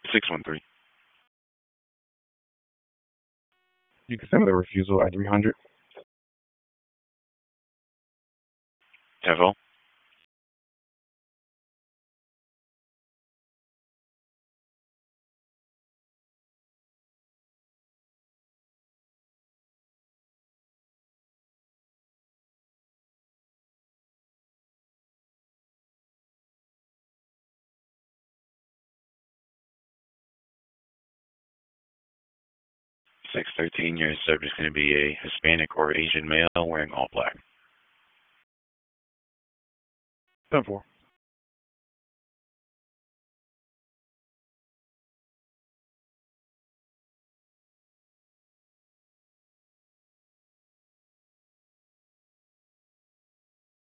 613. You can send me the refusal at 300. Info. 613, your subject is going to be a Hispanic or Asian male wearing all black. 10-4.